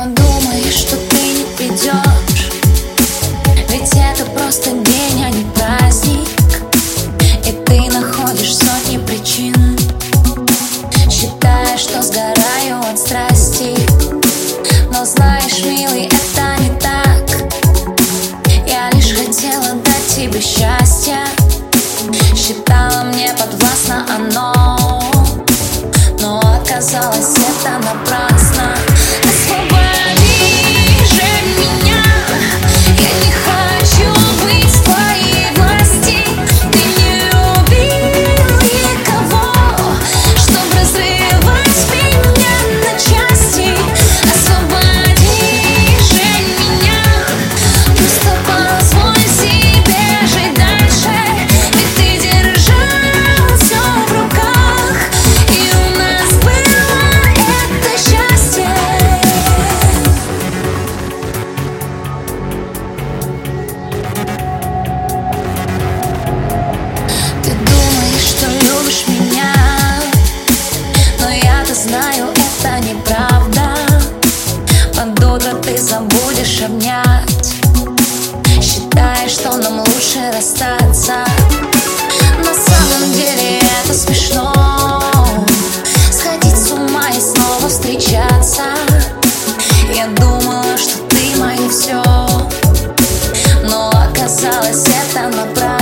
подумаешь, что ты не придешь, ведь это просто день, а не праздник. И ты находишь сотни причин, считая, что сгораю от страсти. Но знаешь, милый, это не так. Я лишь хотела дать тебе счастье, считала, мне подвластно оно, но оказалось, это напрасно. Освободи же меня, я не хочу быть в твоей власти. Ты не любил никого, чтоб разрывать меня на части. Освободи же меня, просто позволь себе жить дальше, ведь ты держал все в руках, и у нас было это счастье. Ты думаешь, что любишь меня, но я-то знаю, это неправда. Под утро ты забудешь обнять, считая, что нам лучше расстаться. На самом деле это смешно, сходить с ума и снова встречаться. Я думала, что ты мое все, но оказалось, это напрасно.